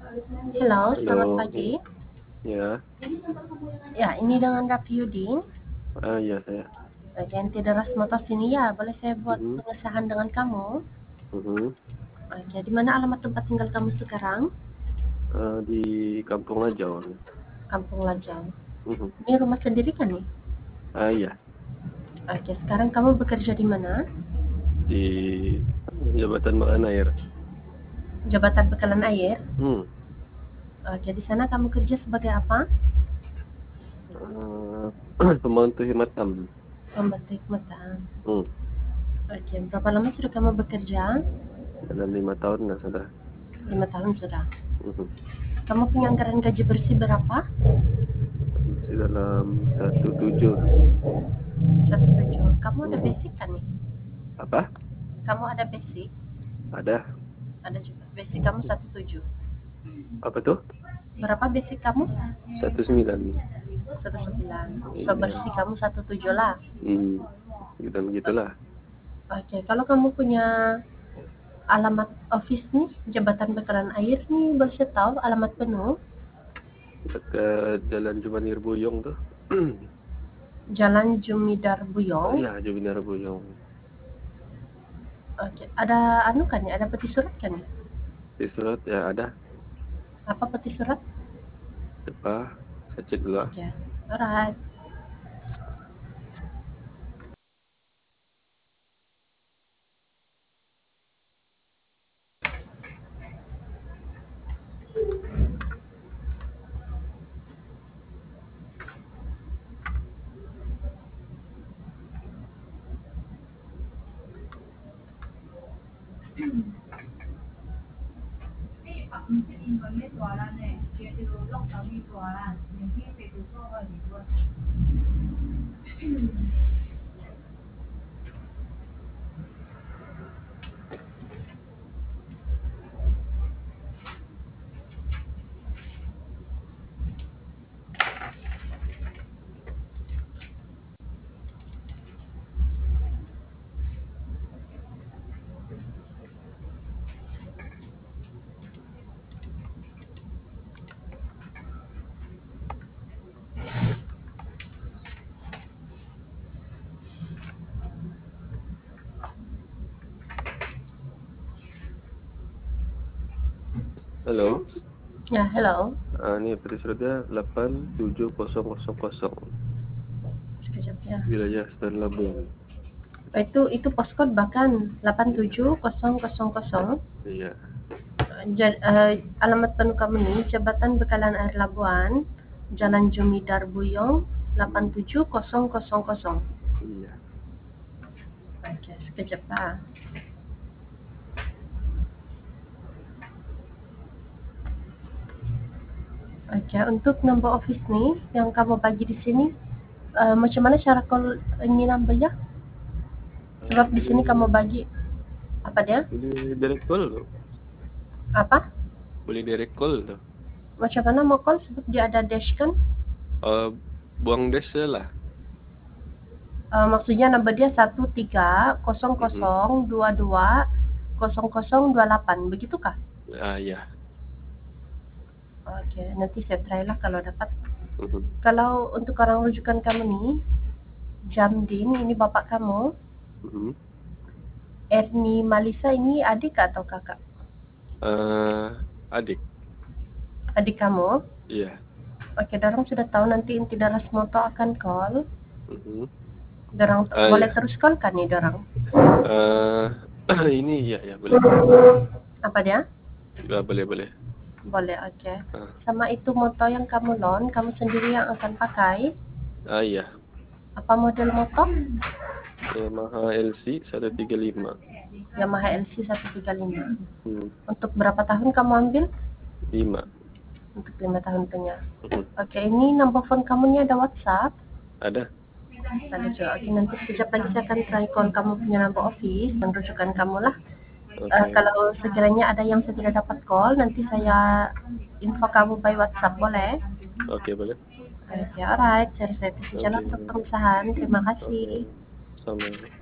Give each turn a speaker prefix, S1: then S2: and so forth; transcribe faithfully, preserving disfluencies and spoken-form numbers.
S1: Halo, selamat
S2: Halo,
S1: pagi.
S2: ya,
S1: Ya, ini dengan Raffi Yudin,
S2: ah ya saya.
S1: bagian Tideras Motor sini ya. Boleh saya buat
S2: Mhm,
S1: pengesahan dengan kamu?
S2: mhm.
S1: Oke, di mana alamat tempat tinggal kamu sekarang?
S2: Eh, di kampung aja orangnya.
S1: Kampung Lajang.
S2: Mhm.
S1: Ini rumah sendiri kan nih?
S2: Ah ya,
S1: Oke, sekarang kamu bekerja di mana?
S2: di Jabatan Makan Air.
S1: Jabatan Bekalan Air.
S2: Hmm.
S1: Oke, di sana kamu kerja sebagai apa?
S2: Eh, Pembantu Himatam.
S1: Pembantu hikmatan.
S2: Hmm.
S1: Oke, berapa lama sudah kamu bekerja?
S2: Dalam lima tahun nggak sudah.
S1: Lima tahun sudah.
S2: Mhm.
S1: Kamu punya anggaran gaji bersih berapa?
S2: Masih dalam satu tujuh.
S1: Satu tujuh. Kamu ada
S2: Mhm.
S1: basic kan nih?
S2: Apa?
S1: Kamu ada basic?
S2: Ada.
S1: Ada juga. Basic kamu satu tujuh.
S2: Apa tuh?
S1: Berapa basic kamu?
S2: Satu sembilan.
S1: Satu sembilan.
S2: Iya.
S1: Bebersih kamu satu tujuh lah.
S2: Hmm. Gitu gitulah.
S1: Oke, kalau kamu punya alamat office nih, Jabatan Bekalan Air nih, boleh saya tahu alamat penuh?
S2: Dekat Jalan Jumanir Buyong tuh.
S1: Jalan Jumidar Buyong.
S2: Iya, Jumanir Buyong.
S1: Oke, ada anu kan ya, ada peti surat kan ya?
S2: Di surat ya ada.
S1: Apa peti surat?
S2: Apa? Saya cek dulu ah.
S1: Oke, alright.
S2: Halo.
S1: Ya, hello.
S2: Ah, ini peti suratnya delapan tujuh nol nol nol.
S1: Sekejap ya.
S2: Wilayah Stan Labuan.
S1: Itu itu postcode bahkan delapan tujuh nol nol nol.
S2: Iya.
S1: Ja- eh, alamat penuh kamu nih, Jabatan Bekalan Air Labuan, Jalan Jumidar Buyong, delapan
S2: Hmm,
S1: tujuh nol nol nol.
S2: iya.
S1: Oke, sekejap lah. Oke, untuk number office nih yang kamu bagi di sini, eh, macam mana cara call ini numbernya?
S2: Ah,
S1: Sebab di sini kamu
S2: boleh
S1: bagi apa dia?
S2: boleh direct call tuh.
S1: Apa?
S2: Boleh direct call tuh.
S1: Macam mana mau call? Sebab dia ada dash kan?
S2: Eh, buang dash lah.
S1: Eh, maksudnya number dia satu tiga nol
S2: Mhm.
S1: nol dua dua nol nol dua delapan, begitukah?
S2: Ah, ya.
S1: Oke, nanti saya try lah kalau dapat.
S2: Mhm.
S1: Kalau untuk orang rujukan kamu nih, Jamdin, ini bapak kamu.
S2: Mhm.
S1: Erni Malisa ini adik atau kakak?
S2: Eh, adik.
S1: Adik kamu.
S2: Iya.
S1: Oke, dorong sudah tahu nanti inti daras moto akan call.
S2: Mhm.
S1: Dorong
S2: Ah,
S1: boleh
S2: ya.
S1: terus call kan nih dorong?
S2: Eh, ini ya ya boleh.
S1: Apa dia?
S2: Ya, boleh boleh.
S1: Boleh, oke.
S2: Ah,
S1: Sama itu moto yang kamu loan, kamu sendiri yang akan pakai.
S2: ah iya.
S1: Apa model moto?
S2: Yamaha L C seratus tiga puluh lima.
S1: Yamaha L C seratus tiga puluh lima.
S2: Hmm,
S1: Untuk berapa tahun kamu ambil?
S2: lima.
S1: Untuk lima tahun punya.
S2: Mhm.
S1: Oke, ini number phone kamu nih ada WhatsApp.
S2: Ada.
S1: Ada juga. Oke, nanti sekejap lagi saya akan try call kamu punya number office dan rujukan kamu lah. Eh,
S2: Oke.
S1: kalau sekiranya ada yang saya tidak dapat call, nanti saya info kamu by WhatsApp, boleh?
S2: Oke, boleh.
S1: Oke, alright. Saya saya jalan
S2: Oke.
S1: untuk pengusahaan. Terima kasih.
S2: Oke. Sama.